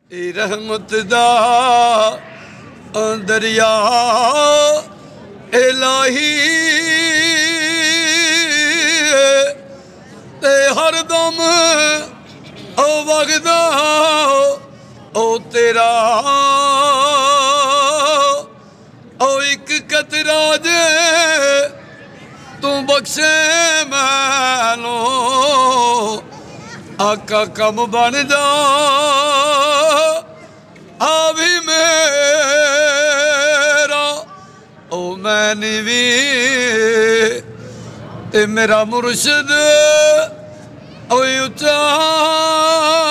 ए रहमत दा दरिया इलाही ते हरदम ओ वगदा ओ तेरा ओ एक कतरा जे तू बख्शे मैनू आका कम बन जा आ भी मेरा ओ मैंने भी ते मेरा मुर्शिद ओ उच्चा